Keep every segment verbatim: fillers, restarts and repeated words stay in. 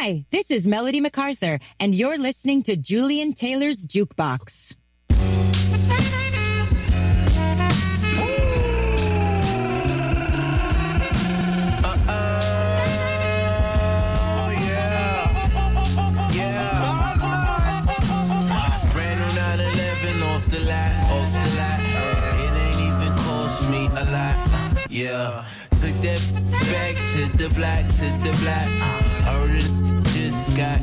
Hi, this is Melody MacArthur, and you're listening to Julian Taylor's Jukebox. Yeah, took that back to the black, to the black. Heard it just got.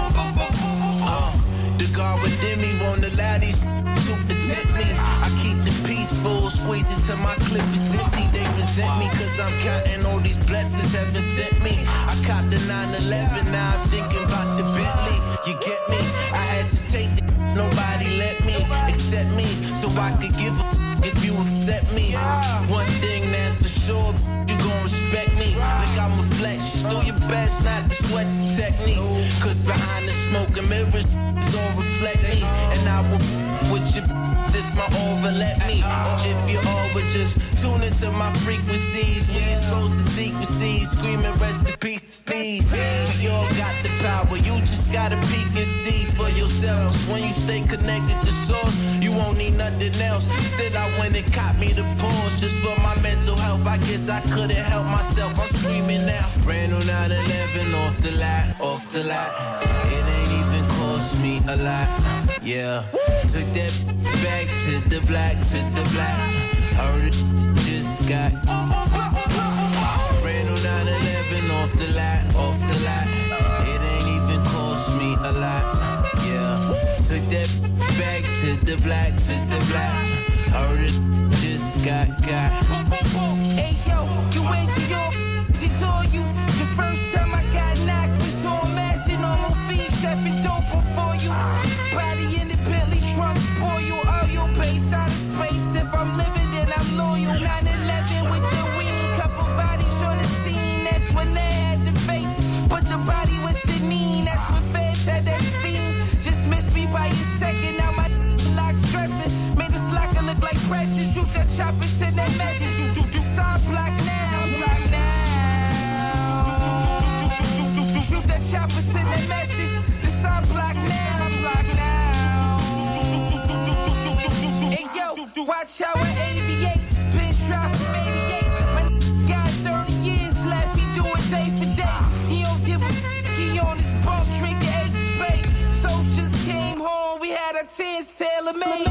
Uh, the guard within me won't allow these to protect me. I keep the peace full, squeeze it till my clip is empty. They resent me cause I'm counting all these blessings heaven sent me. I copped the nine eleven, now I'm thinking about the Bentley. You get me? I had to take the nobody let me accept me, so I could give a if you accept me. One thing that's for sure, you gon' respect me like I'm a flex. Do your best not to sweat the technique, cause behind the smoke and mirrors it's all reflect me. And I will with your if my over let me, or if you all would just tune into my frequencies. We exposed to secrecies, screaming rest in peace to Steve. We all got the power, you just gotta peek and see for yourself. Cause when you stay connected to source, you won't need nothing else. Still I went and caught me the pause just for my mental health. I guess I couldn't help myself, I'm screaming now. Brand new nine eleven off the lot, off the lot. It ain't even cost me a lot, yeah. Took that back to the black, to the black. Heard it just got. Brand new nine eleven off the lot, off the lot. It ain't even cost me a lot, yeah. Took that back to the black, to the black. Heard it just got, got. Hey yo, you went to your she told you the first time I got knocked was on mashing on my feet, chefing dope before you. Body in the Bentley trunk, spoil you, all your base out of space. If I'm living, then I'm loyal. nine eleven with the wing, couple bodies on the scene. That's when they had to face. But the body was Janine, that's when feds had that steam. Just missed me by a second, now my lock stressing. Made this locker look like precious. Shoot that chopper, send that message. The sun block now, block now. Shoot that chopper, send that message. The sun block now, block now. Hey yo, watch how I aviate. Pinch drop from eighty-eight. My n- got thirty years left. He do it day for day. He don't give a f- he on his bunk drinking ace of spade. Souls just came home. We had our tens tailor-made.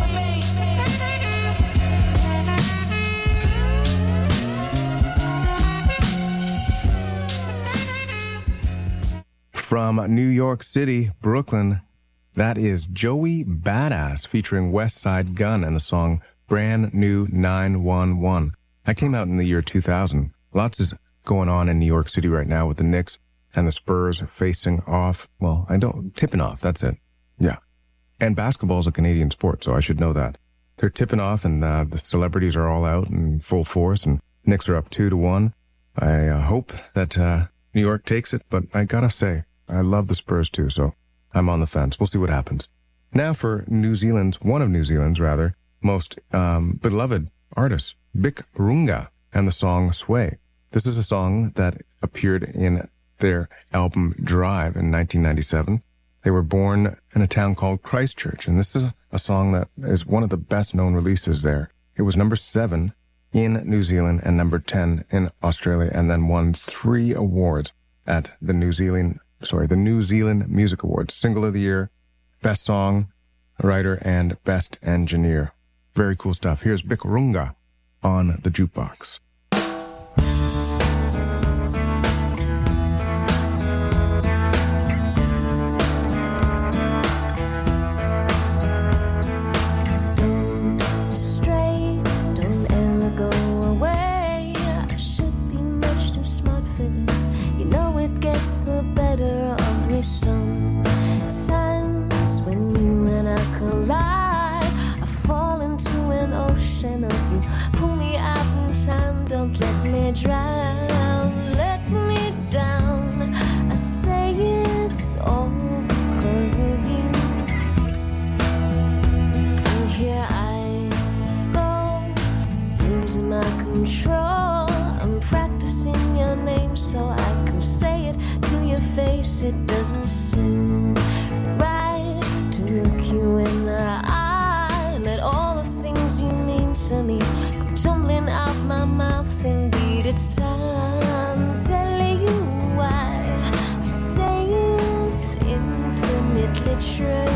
From New York City, Brooklyn, that is Joey Badass featuring West Side Gun and the song Brand New nine one one. That came out in the year two thousand. Lots is going on in New York City right now with the Knicks and the Spurs facing off. Well, I don't, tipping off, that's it. Yeah. And basketball is a Canadian sport, so I should know that. They're tipping off and uh, the celebrities are all out in full force and Knicks are up two to one. I uh, hope that uh, New York takes it, but I gotta say, I love the Spurs too, so I'm on the fence. We'll see what happens. Now for New Zealand's, one of New Zealand's rather, most um, beloved artists, Bic Runga, and the song Sway. This is a song that appeared in their album Drive in nineteen ninety-seven. They were born in a town called Christchurch, and this is a song that is one of the best known releases there. It was number seven in New Zealand and number ten in Australia, and then won three awards at the New Zealand sorry, the New Zealand Music Awards. Single of the Year, Best Song, Writer, and Best Engineer. Very cool stuff. Here's Bic Runga on the Jukebox. Drown, let me down. I say it's all because of you. And here I go, losing my control. I'm practicing your name so I can say it to you. your face, it doesn't seem right to look you in the eye. Let all the things you mean to me come tumbling out my mouth and beat. It's time telling you why I say it's infinitely true.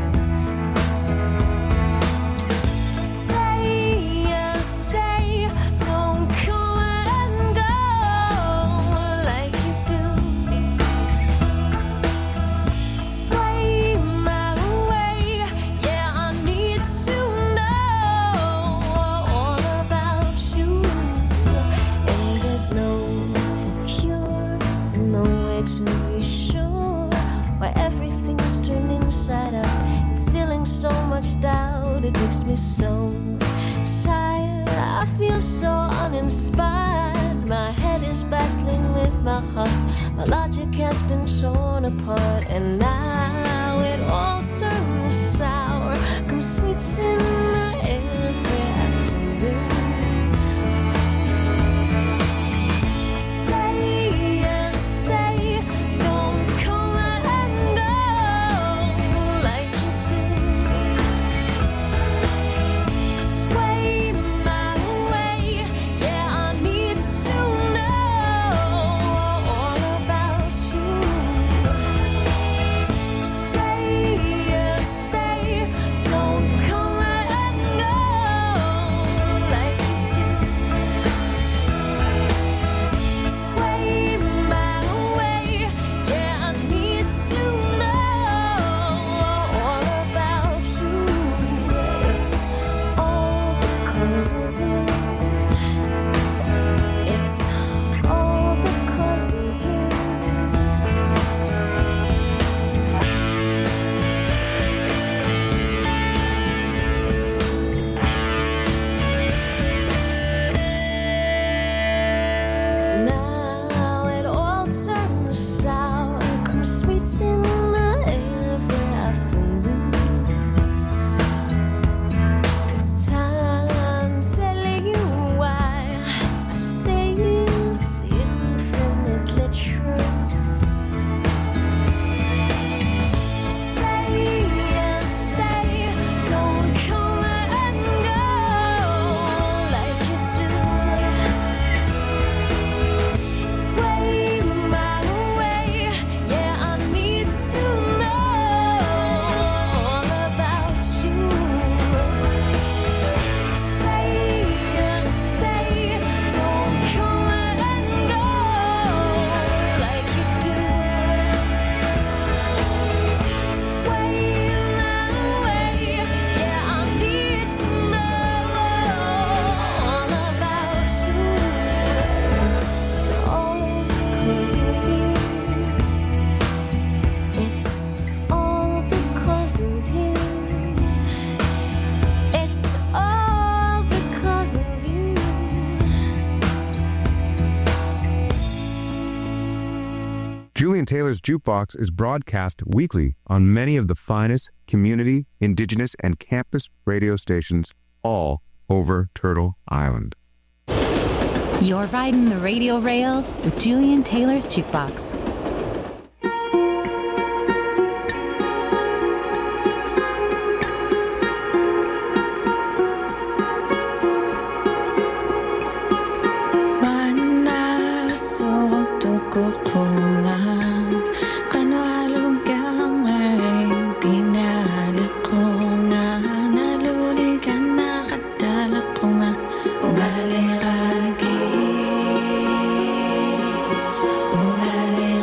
Doubt, it makes me so tired. I feel so uninspired. My head is battling with my heart. My logic has been torn apart, and now it all turns sour. Come sweets in every afternoon. Julian Taylor's Jukebox is broadcast weekly on many of the finest community, indigenous, and campus radio stations all over Turtle Island. You're riding the radio rails with Julian Taylor's Jukebox. Ungale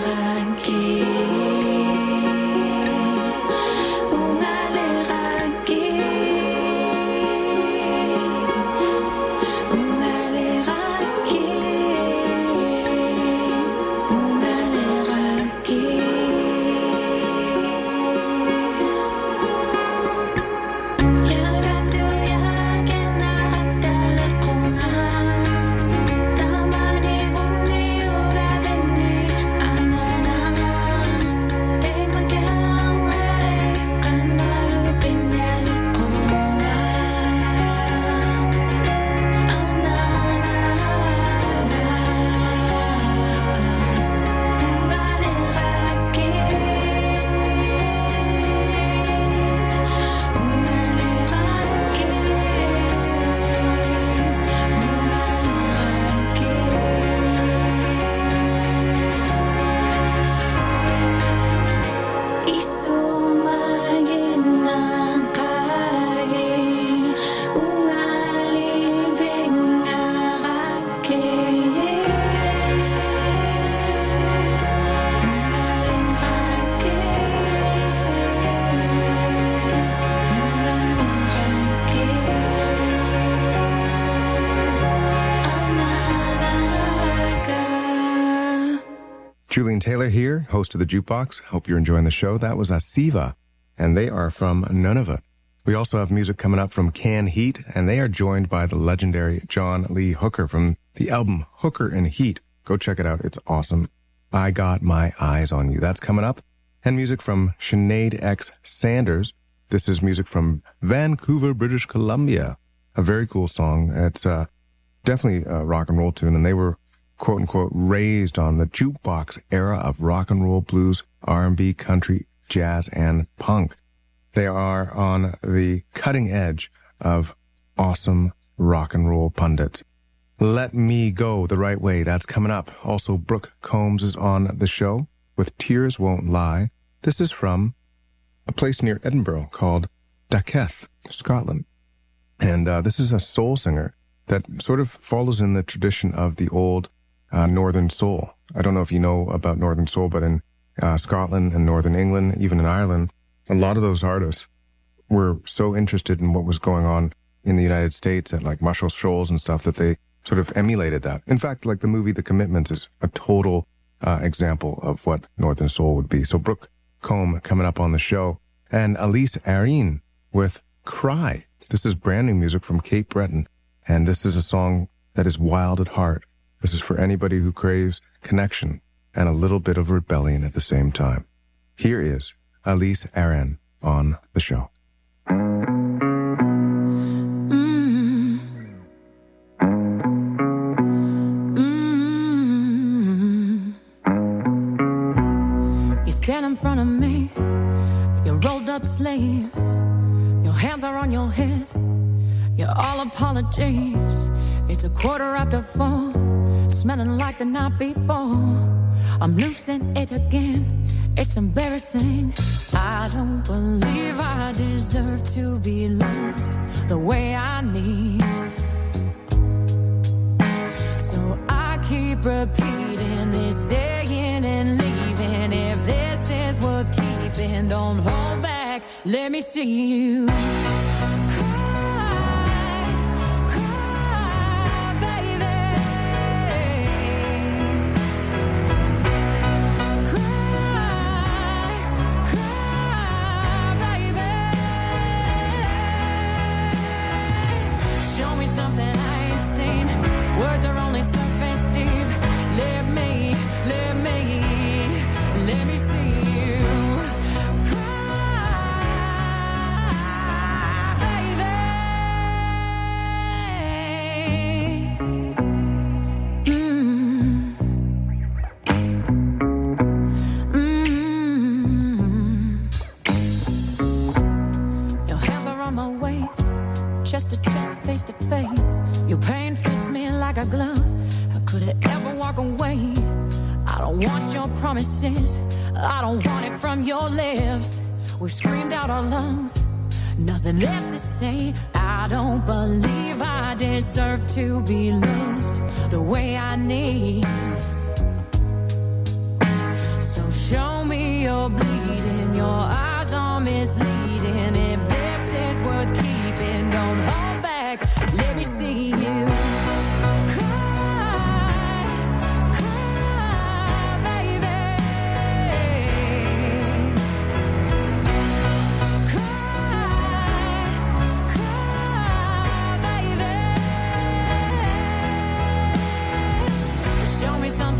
Julian Taylor here, host of the Jukebox. Hope you're enjoying the show. That was Asiva, and they are from Nunavut. We also have music coming up from Can Heat, and they are joined by the legendary John Lee Hooker from the album Hooker and Heat. Go check it out. It's awesome. I Got My Eyes on You. That's coming up. And music from Sinead X Sanders. This is music from Vancouver, British Columbia. A very cool song. It's uh, definitely a rock and roll tune, and they were quote unquote raised on the jukebox era of rock and roll, blues, R and B, country, jazz, and punk. They are on the cutting edge of awesome rock and roll pundits. Let Me Go the Right Way. That's coming up. Also, Brooke Combs is on the show with Tears Won't Lie. This is from a place near Edinburgh called Daketh, Scotland. And uh, this is a soul singer that sort of follows in the tradition of the old uh, Northern Soul. I don't know if you know about Northern Soul, but in uh, Scotland and Northern England, even in Ireland, a lot of those artists were so interested in what was going on in the United States at like Muscle Shoals and stuff that they sort of emulated that. In fact, like the movie The Commitments is a total uh, example of what Northern Soul would be. So Brooke Combe coming up on the show, and Elise Arene with Cry. This is brand new music from Cape Breton, and this is a song that is wild at heart. This is for anybody who craves connection and a little bit of rebellion at the same time. Here is Elise Arene on the show. Mm. Mm. You stand in front of me, you're rolled up sleeves, your hands are on your head, you're all apologies. It's a quarter after four, smelling like the night before. I'm losing it again. It's embarrassing. I don't believe I deserve to be loved the way I need. So I keep repeating this, staying and leaving. If this is worth keeping, don't hold back. Let me see you. Chest to chest, face to face. Your pain fits me like a glove. How could I ever walk away? I don't want your promises, I don't want it from your lips. We've screamed out our lungs, nothing left to say. I don't believe I deserve to be loved the way I need. So show me your bleeding, your eyes are misleading. If this is worth keeping, don't hold back, let me see you. Something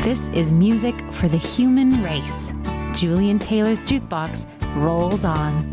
This is music for the human race. Julian Taylor's Jukebox rolls on.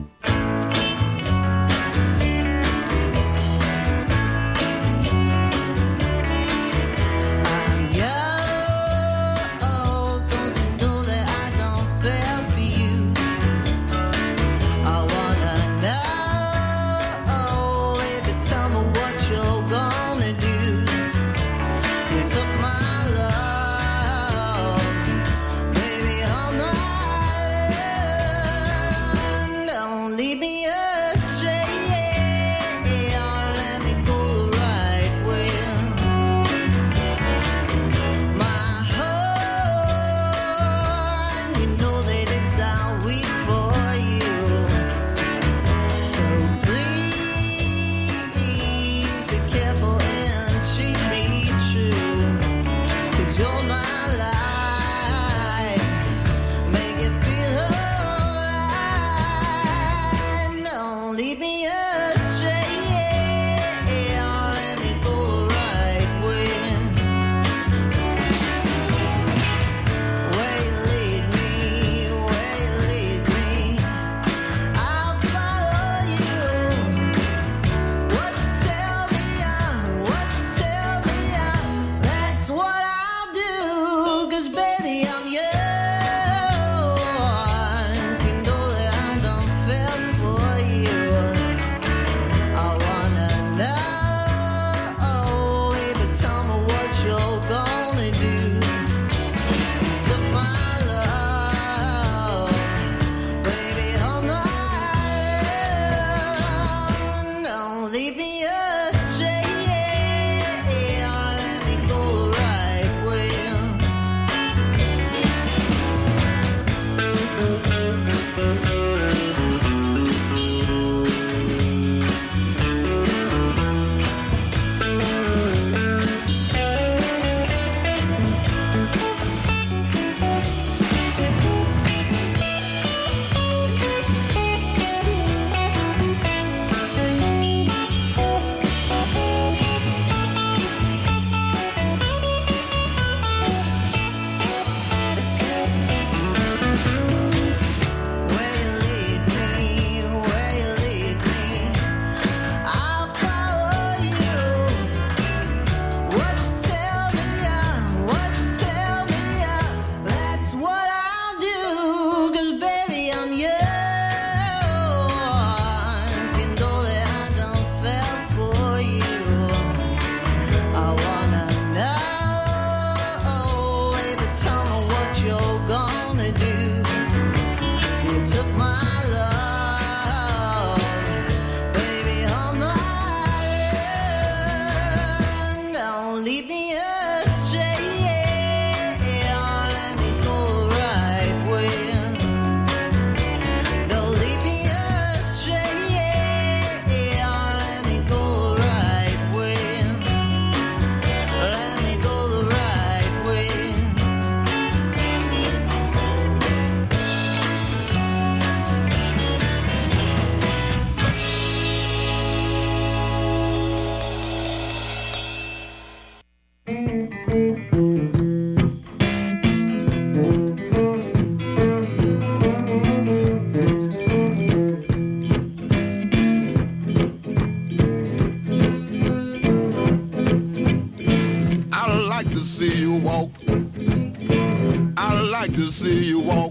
To see you walk,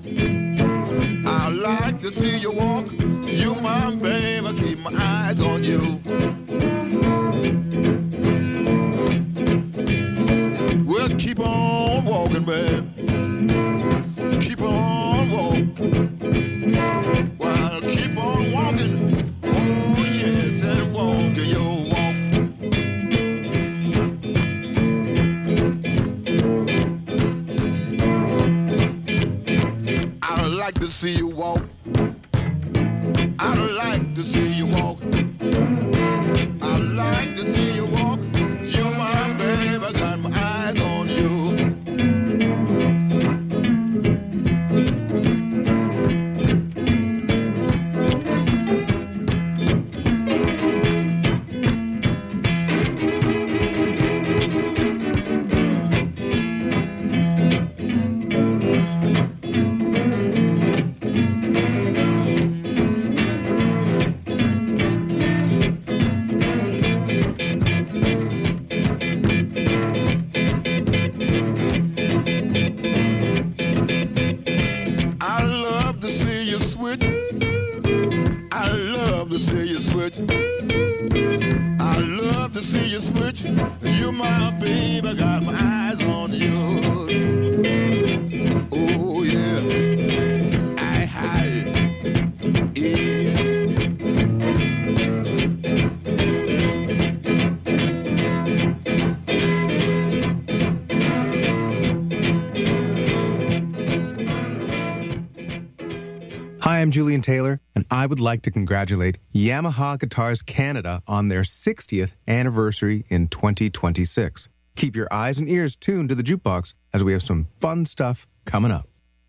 I like to see you walk. You my baby, keep my eyes on you. Well, keep on walking, man. Keep on walking. Well, keep on walking. Oh yes, and walking your walk. I like to see you walk. I like to see you walk. I like to see you walk. You're my baby, got my eyes on you. You're my baby, got my eyes on you. Oh yeah, I hide. Yeah. Hi, I'm Julian Taylor, and I would like to congratulate Yamaha Guitars Canada on their sixtieth anniversary in twenty twenty-six. Keep your eyes and ears tuned to the Jukebox as we have some fun stuff coming up.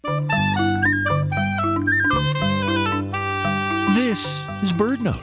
This is Bird Note.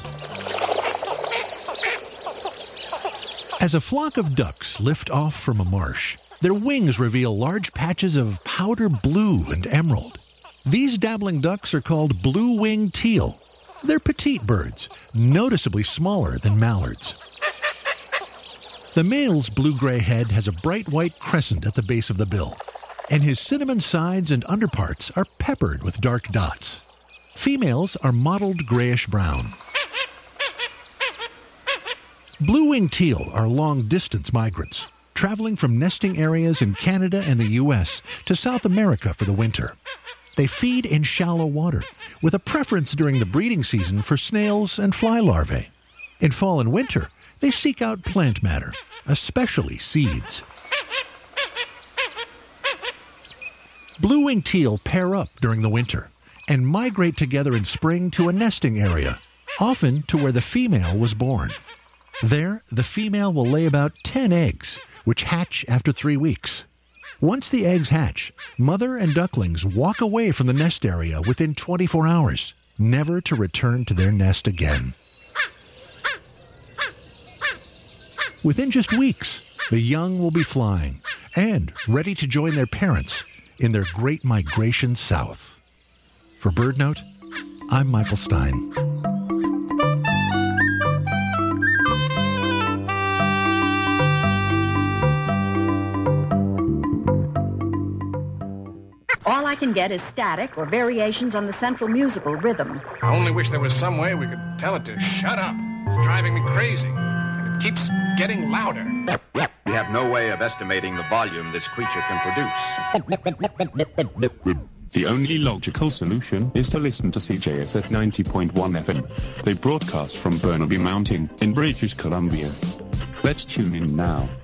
As a flock of ducks lift off from a marsh, their wings reveal large patches of powder blue and emerald. These dabbling ducks are called blue-winged teal. They're petite birds, noticeably smaller than mallards. The male's blue-gray head has a bright white crescent at the base of the bill, and his cinnamon sides and underparts are peppered with dark dots. Females are mottled grayish-brown. Blue-winged teal are long-distance migrants, traveling from nesting areas in Canada and the U S to South America for the winter. They feed in shallow water, with a preference during the breeding season for snails and fly larvae. In fall and winter, they seek out plant matter, especially seeds. Blue-winged teal pair up during the winter and migrate together in spring to a nesting area, often to where the female was born. There, the female will lay about ten eggs, which hatch after three weeks. Once the eggs hatch, mother and ducklings walk away from the nest area within twenty-four hours, never to return to their nest again. Within just weeks, the young will be flying and ready to join their parents in their great migration south. For BirdNote, I'm Michael Stein. All I can get is static or variations on the central musical rhythm. I only wish there was some way we could tell it to shut up. It's driving me crazy. And it keeps getting louder. We have no way of estimating the volume this creature can produce. The only logical solution is to listen to C J S at ninety point one F M. They broadcast from Burnaby Mountain in British Columbia. Let's tune in now.